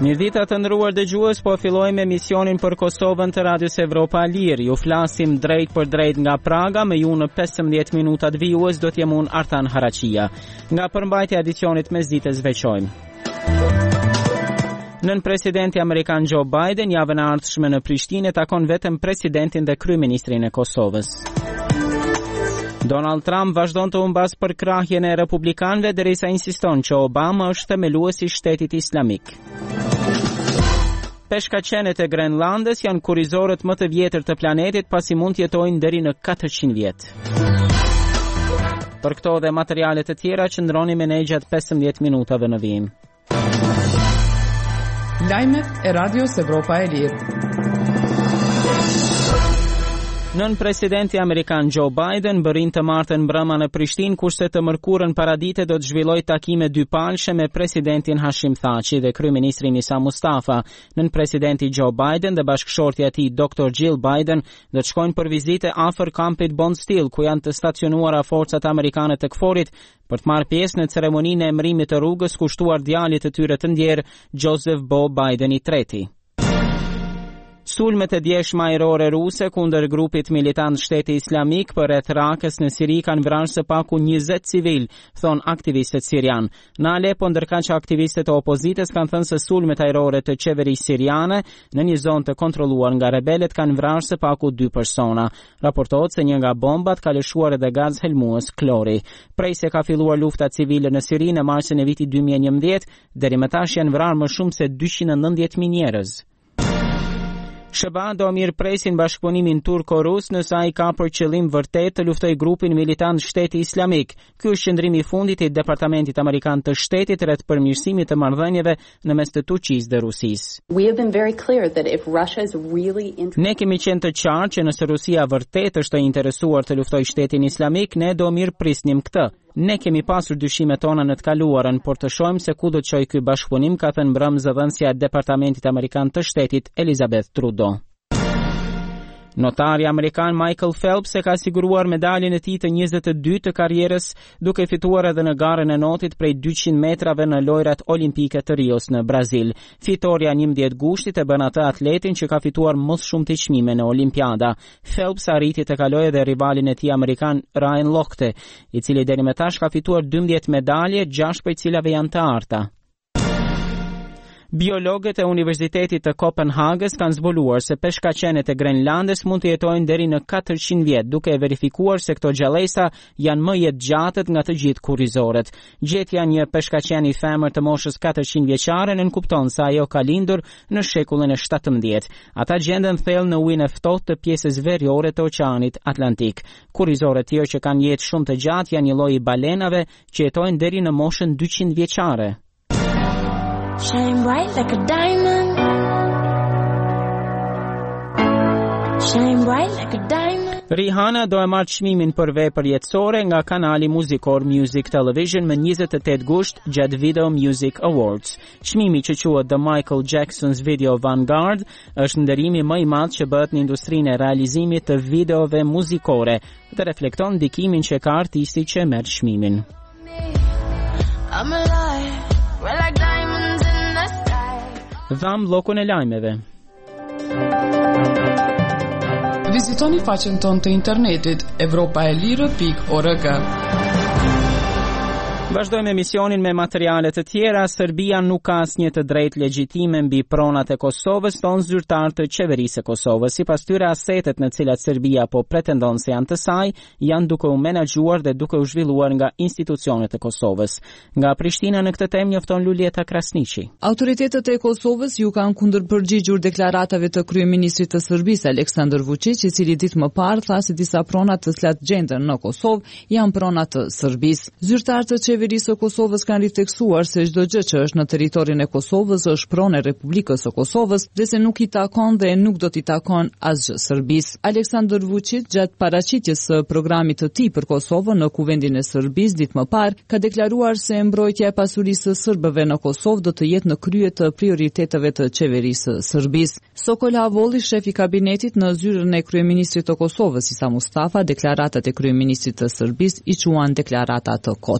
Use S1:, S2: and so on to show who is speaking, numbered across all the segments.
S1: Mirëdita të nderuar dëgjues, po fillojmë emisionin për Kosovën të Radios Evropa Lirë. Ju flasim drejt për drejt nga Praga, me ju në 15 minutat vijues do t'jem unë Artan Haraqia. Nga përmbajtja e edicionit mesdites veçojmë. Nën presidenti Amerikan Joe Biden javën e ardhshme në Prishtinë takon vetëm presidentin dhe kryeministrin e Kosovës. Donald Trump vazhdon të humbas për krahjen e republikanëve derisa insiston që Obama është themeluesi i shtetit islamik. Peshkaqenet e Grenlandës janë kurrizorët më të vjetër të planetit pasi mund të jetojnë deri në 400 vjet. Për këto dhe materiale të tjera qëndroni me ne gjatë 15 minutave në vijim.
S2: Lajmet e Radios Evropa e Lirë.
S1: Nën presidenti Amerikan Joe Biden bërin të martën mbrëma në Prishtinë, kurse të mërkurën paradite do të zhvilloj takime dypalshe me presidentin Hashim Thaçi dhe kryeministrin Isa Mustafa. Nën presidenti Joe Biden dhe bashkëshortja e tij Dr. Jill Biden do të shkojnë për vizite afër kampit Bondsteel, ku janë të stacionuara forcat amerikane të KFOR-it për të marrë pjesë në ceremoninë e emërimit të rrugës kushtuar djalit të tyre të ndjer Joseph Bo Biden III. Sulmet e djeshme ajrore ruse kundër grupit militant Shteti Islamik përreth Rakës në Siri kanë vrarë së paku 20 civil, thon aktivistët sirian. Në Alepo, ndërkaq që aktivistët e opozitës kanë thënë se sulmet ajrore të qeverisë siriane në një zonë të kontrolluar nga rebelët kanë vrarë së paku 2 persona. Raportohet se një nga bombat ka lëshuar edhe gaz helmues klori. Prej se ka filluar lufta civile në Siri në marsin e vitit 2011, deri më tash janë vrarë më shumë se 290.000 njerëz. SBA do mirë presin bashkëpunimin turko-rus nëse ai ka për qëllim vërtet të luftoj grupin militant Shteti Islamik. Ky është qëndrimi i fundit i Departamentit Amerikan të Shtetit rreth përmirësimit të marrëdhënieve në mes të Turqisë dhe Rusisë. Ne kemi qenë të qartë që nëse Rusia vërtet është e interesuar të luftojë Shtetin Islamik, ne do mirë prisnim këtë. Ne kemi pasur dyshimet tona në të kaluarën, por të shohim se ku do të çojë ky bashkëpunim, ka thënë mbrëmë zëdhënësja e Departamentit Amerikan të Shtetit Elizabeth Trudeau. Notari Amerikan Michael Phelps e ka siguruar medaljen e tij të 22 të karrierës, duke fituar edhe në garën e notit prej 200 metrave në lojrat olimpike të Rios në Brazil. Fitoria 11 gushtit e bën atë atletin që ka fituar më shumë të çmime në Olimpiada. Phelps arriti të kalojë edhe rivalin e tij amerikan Ryan Lochte, i cili deri më tash ka fituar 12 medalje, 6 prej cilave janë të arta. Biologët e Universitetit të Kopenhagës kanë zbuluar se peshkaqenet e Grenlandës mund të jetojnë deri në 400 vjet, duke verifikuar se këto gjallësa janë më jetëgjatët nga të gjithë kurrizorët. Gjetja një peshkaqeni femër të moshës 400 vjeçare nënkupton se ajo ka lindur në shekullin e 17. Ata gjenden thellë në ujin e ftohtë të pjesës veriore të Oqeanit Atlantik. Kurrizorët tjerë që kanë jetë shumë të gjatë janë një lloj balenave që jetojnë deri në moshën 200 vjeçare.
S3: Shine bright like a diamond. Shine bright like a diamond.
S1: Rihanna do e marrë çmimin për vepër jetësore nga kanali muzikor Music Television më 28 gusht gjatë Video Music Awards. Çmimi që quhet The Michael Jackson's Video Vanguard është nderimi më i madh që bëhet në industrinë e realizimit të videove muzikore dhe reflekton ndikimin që ka artisti që merr çmimin.
S3: I'm alive, we're like diamonds in the sky.
S1: Dham llokun e lajmeve.
S2: Vizitoni faqen tonë të internetit europaelire.org.
S1: Vazhdojmë emisionin me materiale të tjera. Serbia nuk ka asnjë të drejtë legjitime mbi pronat e Kosovës, thon zyrtar të qeverisë së Kosovës. Sipas tyre, asetet në të cilat Serbia po pretendon se janë të saj, janë duke u menaxhuar dhe duke u zhvilluar nga institucionet e Kosovës. Nga Prishtina në këtë temë njofton Lulieta Krasniqi.
S4: Autoritetet e Kosovës ju kanë kundërpërgjigjur deklaratave të kryeministrit të Serbisë Aleksandar Vučić, i cili ditë më parë tha se disa prona të cilat gjenden në Kosovë janë prona të Serbisë. Zyrtarët e qeverisë së Kosovës kanë rifteksuar se çdo gjë që është në territorin e Kosovës është pronë e Republikës së Kosovës dhe se nuk i takon dhe nuk do t'i takon asgjë Serbisë. Aleksandar Vučić gjatë paraqitjes së programit të tij për Kosovën në kuvendin e Serbisë ditë më parë ka deklaruar se mbrojtja e pasurisë së serbëve në Kosovë do të jetë në krye të prioriteteve të qeverisë së Serbisë. Sokol Havolli, shef i kabinetit, në zyrën e kryeministrit të Kosovës Isa Mustafa, deklaratat e kryeministrit të Serbisë i quan deklarata të kota. Në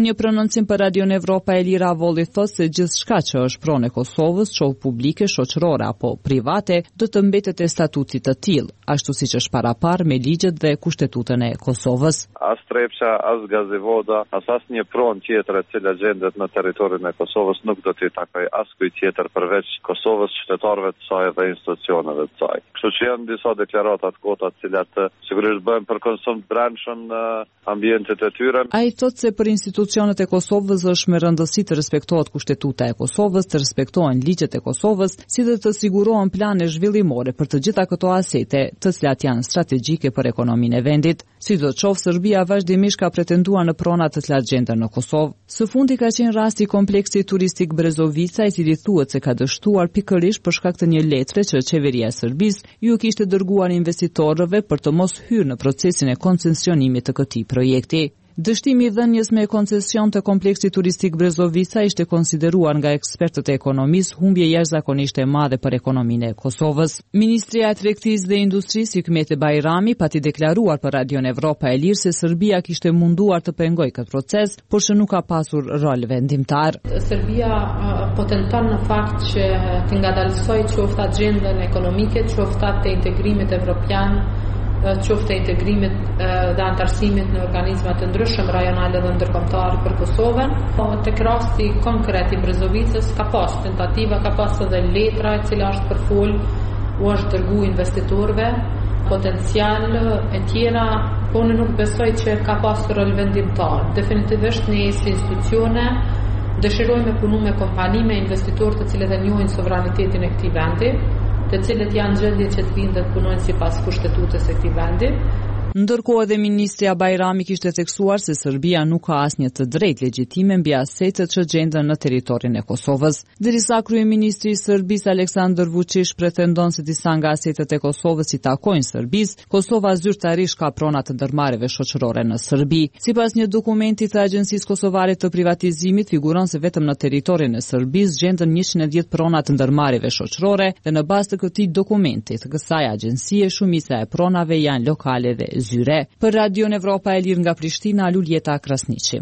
S4: një prononcim për Radion Evropa e Lira, Avolli thotë se gjithçka që është pronë e Kosovës, qoftë publike, shoqërore apo private, do të mbetet e statutit të tillë, ashtu siç është paraparë me ligjet dhe kushtetutën e Kosovës.
S5: As Trepça, as Gazivoda, as asnjë pronë tjetër e cila gjendet në territorin e Kosovës nuk do t'i takojë askujt tjetër përveç Kosovës, qytetarëve të saj dhe institucioneve të saj. Kështu që janë disa deklarata të kota të cilat sigurisht bëhen për konsum të brendshëm në ambientet e tyre.
S4: Ai thotë se për institucionet e Kosovës është me rëndësi të respektohet kushtetuta e Kosovës, të respektohen ligjet e Kosovës, si dhe të sigurohen plane zhvillimore për të gjitha këto asete, të cilat janë strategjike për ekonominë e vendit. Sidoqoftë, Serbia vazhdimisht ka pretenduar në prona të cilat gjenden në Kosovë. Së fundi ka qenë rasti i kompleksit turistik Brezovica, i cili thuhet se ka dështuar pikërisht për shkak të një letre që qeveria e Serbisë ju kishte dërguar investitorëve për të mos hyrë në procesin e koncesionimit të këtij projekti. Dështimi i dhënies me koncesion të kompleksit turistik Brezovica ishte konsideruar nga ekspertët e ekonomisë humbje jashtëzakonisht e madhe për ekonominë e Kosovës. Ministria e Tregtisë dhe Industrisë Hikmete Bajrami pati deklaruar për Radion Evropa e Lirë se Serbia kishte munduar të pengojë këtë proces, por që nuk ka pasur rol vendimtar.
S6: Serbia po tenton në fakt që të ngadalsojë qoftë agjendën ekonomike, qoftë të integrimit evropian, qoftë e integrimit dhe antarësimit në organizmat të ndryshëm rajonale dhe ndërkombëtare për Kosovën. Tek rasti konkret i Brezovicës ka pas tentativa, ka pas edhe letra e cila është përfol, u është dërgu investitorëve, potencial e tjera, po unë nuk besoj që ka pas rol vendimtar. Definitivisht ne si institucione dëshirojmë me punu me kompani, me investitorë të cilët e njohin sovranitetin e këtij vendi, të cilët janë gjendje që të vinë dhe të punojnë sipas kushtetutës së këtij vendi.
S4: Ndërkohë edhe ministria Bajrami kishte theksuar se Serbia nuk ka asnjë të drejtë legjitime mbi asetet që gjenden në territorin e Kosovës. Derisa kryeministri i Serbisë Aleksandar Vučić pretendon se disa nga asetet e Kosovës i takojnë Serbisë, Kosova zyrtarisht ka prona të ndërmarrjeve shoqërore në Serbi. Sipas një dokumenti të Agjencisë Kosovare të Privatizimit, figuron se vetëm në territorin e Serbisë gjenden 110 prona të ndërmarrjeve shoqërore dhe në bazë të këtij dokumenti të kësaj agjencie shumica e pronave janë lokale dhe zyre. Për Radion Evropa e Lirë nga Prishtina, Luljeta Krasniqi.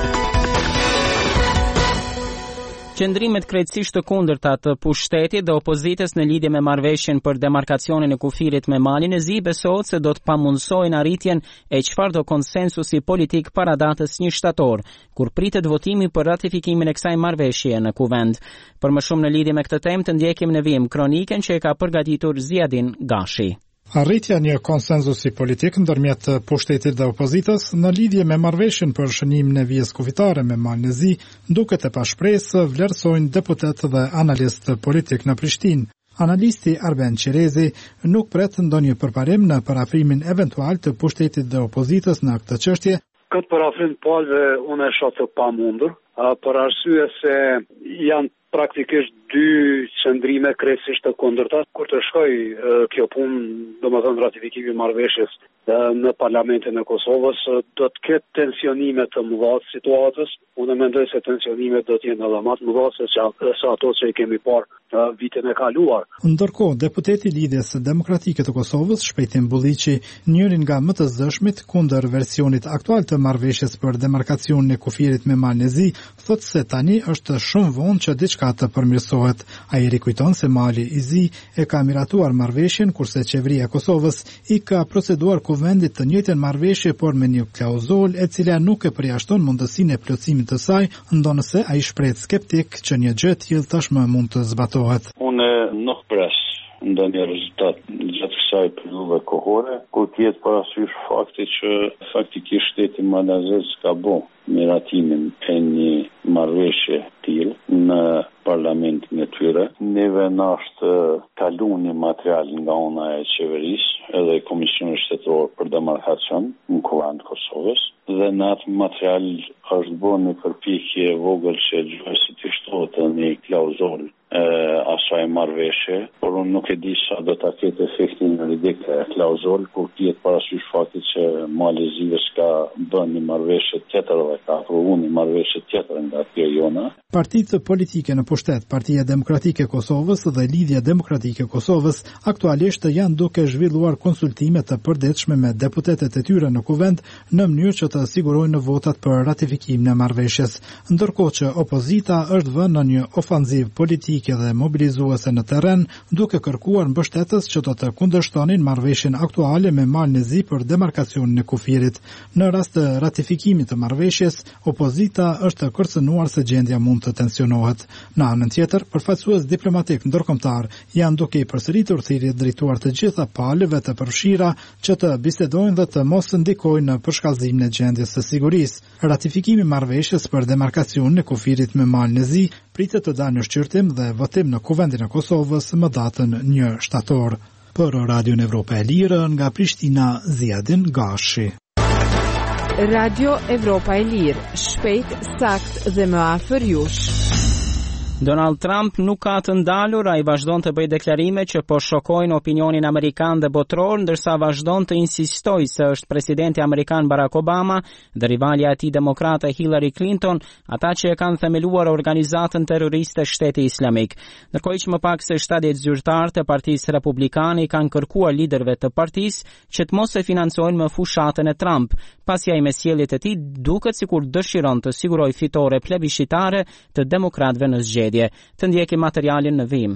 S1: Qëndrimet krejtësisht të kundërta të pushtetit dhe opozitës në lidhje me marrëveshjen për demarkacionin e kufirit me Malin e Zi besohet se do të pamundsojnë arritjen e çfarëdo konsensusi politik para datës 1 shtator, kur pritet votimi për ratifikimin e kësaj marrëveshje në kuvend. Për më shumë në lidhje me këtë temë të ndjekim në vijim kroniken që e ka përgatitur Ziadin Gashi.
S7: Arritja një konsenzusi politik ndërmjet pushtetit dhe opozitës në lidhje me marrëveshjen për shënimin e vijës kufitare me Malin e Zi duket e pashpresë, vlerësojnë deputet dhe analist politik në Prishtinë. Analisti Arben Qerezi nuk pret ndonjë përparim në parafrimin eventual të pushtetit dhe opozitës në këtë çështje.
S8: Këtë parafrim palve unë e shoh të pamundur, për arsye se janë praktikisht dy qëndrime krejtësisht të kundërta. Kur të shkoj kjo punë, domethënë ratifikimi i marrëveshjes në Parlamentin e Kosovës, do të ketë tensionime të mëdha të situatës. Unë mendoj se tensionimet do të jenë edhe më të mëdha se ato që i kemi parë vitin e kaluar.
S7: Ndërkohë, deputeti i Lidhjes Demokratike të Kosovës, Shpejtim Bulliqi, njërin nga më të zëshmit kundër versionit aktual të marrëveshjes për demarkacionin e kufirit me Malin e Zi, thotë se tani është shumë vonë që diçka të përmirësohet. Ai rikujton se Mali i Zi e ka miratuar marrëveshjen, kurse qeveria e Kosovës i ka proceduar kuvendit të njëjtën marrëveshje, por me një klauzul e cila nuk e përjashton mundësinë e plotësimit të saj, ndonëse ai shpreh skeptik që një gjë e tillë tashmë mund të zbatohet.
S9: Unë nuk pres ndonjë rezultat gjatë kësaj periudhe kohore, kur tjetë parasysh fakti që faktikisht shteti malazez ka bo miratimin e një marrëveshje tillë në parlamentin e tyre. Neve na është kalu një material nga ona e qeverisë edhe Komisionit Shtetëror për demarkacion në kuvend Kosovës, dhe në atë material është bërë një përpjekje e vogël që gjësit i shtohet një klauzul kësaj marrëveshje, por unë nuk e di sa do ta ketë efektin juridik e klauzol, kur tjetë parasysh faktit që Malezive s'ka bën një marrëveshje tjetër dhe ka aprovu një marrëveshje tjetër nga kjo jona.
S7: Partitë politike në pushtet, Partia Demokratike e Kosovës dhe Lidhja Demokratike e Kosovës aktualisht janë duke zhvilluar konsultime të përditshme me deputetet e tyre në kuvend në mënyrë që të sigurojnë votat për ratifikimin e marrëveshjes, ndërkohë që opozita është vënë në një ofanzivë politike dhe mobilizuese në terren, duke kërkuar mbështetës që do të kundërshtonin marrëveshjen aktuale me Malnezi për demarkacionin e kufirit. Në rast të ratifikimit të marrëveshjes, opozita është kërcënuar se gjendja mund të tensionohet. Në anën tjetër, përfaqësues diplomatik ndërkombëtar janë duke i përsëritur thirrjet drejtuar të gjitha palëve të përfshira që të bisedojnë dhe të mos ndikojnë në përshkallëzimin e gjendjes së sigurisë. Ratifikimi i marrëveshjes për demarkacionin e kufirit me Malnezi pritet të dalë në shqyrtim dhe votim në Kuvendin e Kosovës më datën 1 shtator. Për Radion Evropa e Lirë nga Prishtina, Ziadin Gashi.
S10: Radio Evropa e Lirë, shpejt, sakt dhe më afër jush.
S1: Donald Trump nuk ka të ndalur, ai vazhdon të bëjë deklarime që po shokojnë opinionin amerikan dhe botror, ndërsa vazhdon të insistojë se është presidenti amerikan Barack Obama dhe rivalja e tij demokrate Hillary Clinton, ata që e kanë themeluar organizatën terroriste Shteti Islamik. Ndërkohë që më pak se 70 zyrtarë të Partisë Republikane kanë kërkuar liderëve të partisë që të mos e financojnë më fushatën e Trump, pasi ai me sjelljet e tij duket sikur dëshiron të sigurojë fitore plebiscitare të demokratëve në zgjedhje. Të ndjekim materialin në vim.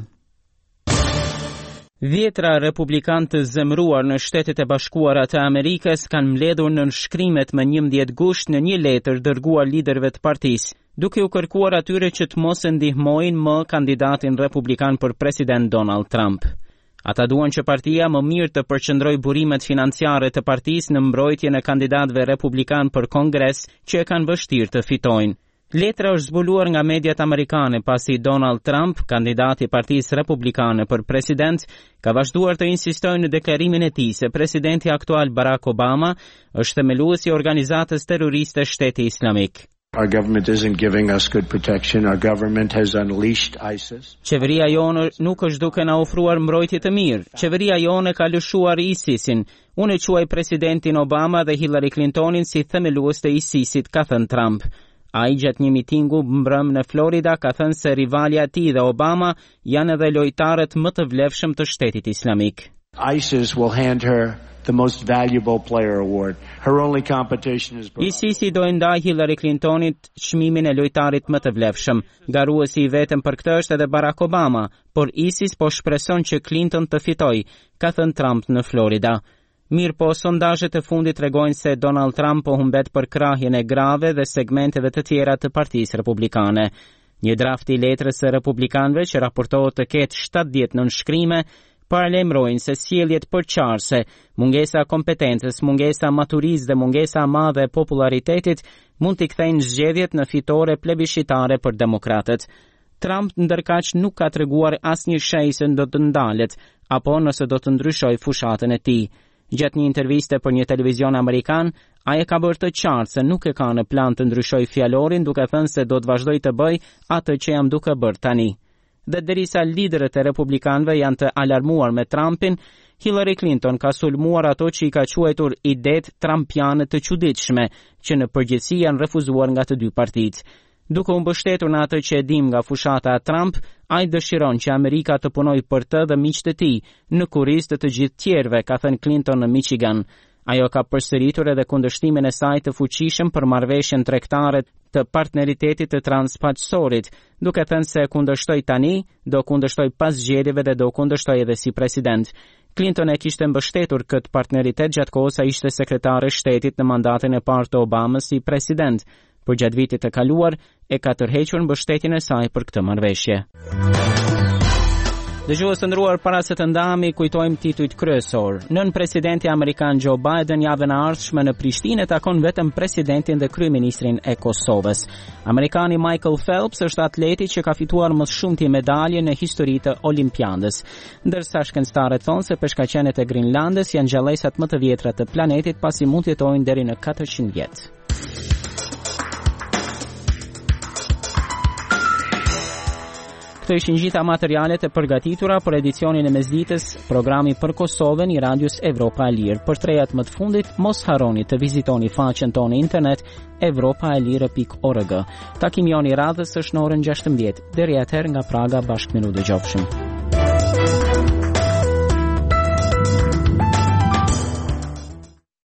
S1: Vjetra republikan të zemruar në Shtetet e Bashkuara të Amerikës kanë mbledhur në shkrimet më 11 gusht në një letër dërguar liderëve të partisë, duke u kërkuar atyre që të mos e ndihmojnë më kandidatin republikan për president Donald Trump. Ata duan që partia më mirë të përqendrojë burimet financiare të partisë në mbrojtjen e kandidatëve republikan për Kongres që e kanë vështirë të fitojnë. Letra është zbuluar nga mediat amerikane pasi Donald Trump, kandidati i Partisë Republikane për president, ka vazhduar të insistojë në deklarimin e tij se presidenti aktual Barack Obama është themeluesi i organizatës terroriste Shteti Islamik.
S11: Our government isn't giving us good protection. Our government has unleashed ISIS.
S1: Qeveria jonë nuk është duke na ofruar mbrojtje të mirë. Qeveria jonë ka lëshuar ISIS-in. Unë e quaj presidentin Obama dhe Hillary Clintonin si themelues të ISIS-it, ka thënë Trump. Ai gjatë një mitingu mbrëm në Florida ka thënë se rivalja e tij dhe Obama janë edhe lojtarët më të vlefshëm të Shtetit Islamik.
S11: ISIS will hand her the most valuable player award. Her only competition is
S1: ISIS-i do ndaj Hillary Clintonit çmimin e lojtarit më të vlefshëm. Garuesi i vetëm për këtë është edhe Barack Obama, por ISIS po shpreson që Clinton të fitojë, ka thënë Trump në Florida. Mirë po, sondazhet e fundit tregojnë se Donald Trump po humbet për krahjen e grave dhe segmenteve të tjera të Partisë Republikane. Një draft i letrës së republikanëve që raportohet të ketë 70 nënshkrime paralajmërojnë se sjelljet përçarëse, mungesa kompetencës, mungesa maturizë dhe mungesa e madhe e popularitetit mund t'i kthejnë zgjedhjet në fitore plebiscitare për demokratët. Trump ndërkaq nuk ka treguar asnjë shenjë se do të ndalet apo nëse do të ndryshojë fushatën e tij. Gjatë një interviste për një televizion amerikan, ai e ka bërë të qartë se nuk e ka në plan të ndryshojë fjalorin, duke thënë se do të vazhdojë të bëjë atë që jam duke bërë tani. Dhe derisa liderët e republikanëve janë të alarmuar me Trumpin, Hillary Clinton ka sulmuar ato që i ka quajtur idetë trumpiane të çuditshme, që në përgjithësi janë refuzuar nga të dy partitë. Duke u mbështetur në atë që e dim nga fushata e Trump, ai dëshiron që Amerika të punojë për të dhe miqtë e tij, në kurrizë të gjithë tjerëve, ka thënë Clinton në Michigan. Ajo ka përsëritur edhe kundërshtimin e saj të fuqishëm për marrëveshjen tregtare të partneritetit të transpaqësorit, duke thënë se kundërshtoi tani, do kundërshtoi pas zgjedhjeve dhe do kundërshtoi edhe si president. Clinton e kishte mbështetur këtë partneritet gjatë kohës sa ishte sekretare e shtetit në mandatin e parë të Obamës si president. Por gjatë vitit të kaluar e ka tërhequr mbështetjen e saj për këtë marrëveshje. Dëgjues të nderuar, para se të ndahemi, kujtojmë titujt kryesor. Nën presidenti amerikan Joe Biden javën e ardhshme në Prishtinë takon vetëm presidentin dhe kryeministrin e Kosovës. Amerikani Michael Phelps është atleti që ka fituar më shumti medalje në historitë të Olimpiadës, ndërsa shkencëtarët thonë se peshkaqenet e Grenlandës janë gjallësat më të vjetra të planetit pasi mund të jetojnë deri në 400 vjet. Këto ishin gjitha materialet e përgatitura për edicionin e mesditës, programi për Kosovën I Radios Evropa e Lirë. Për trejat më të fundit, mos harroni të vizitoni faqen tonë internet europaelire.org. Takimi jon I radhës është në orën 16. Deri atëherë nga Praga bashkë me Lu dëgjofshim.